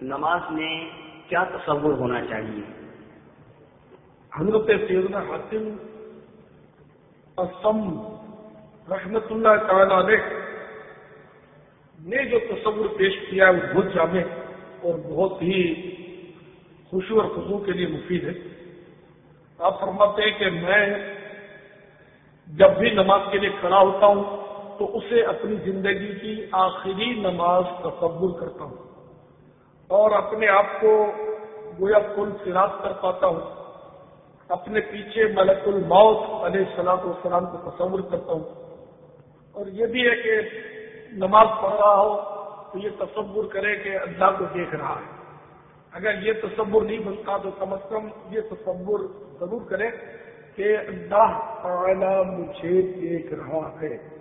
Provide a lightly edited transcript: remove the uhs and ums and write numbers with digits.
नमाज में क्या तसव्वुर होना चाहिए? हज़रत सैयदना हातिम असम रहमतुल्लाह तआला अलैह ने जो तसव्वुर पेश किया है वो बहुत जामे और बहुत ही खुशू और खुशू के लिए मुफीद है। आप फरमाते हैं कि मैं जब भी नमाज के लिए खड़ा होता हूं तो उसे अपनी जिंदगी की आखिरी नमाज तसव्वुर करता हूं और अपने आप को गोया कुल फिरात कर पाता हूं। अपने पीछे मलकुल मौत अलैहिस्सलातु वस्सलाम को तसव्वुर करता हूं। और ये भी है कि नमाज पढ़ रहा हो तो ये तसव्वुर करे कि अल्लाह को देख रहा है। अगर ये तसव्वुर नहीं बनता तो कम से कम ये तसव्वुर जरूर करे कि अल्लाह ताला मुझे देख रहा है।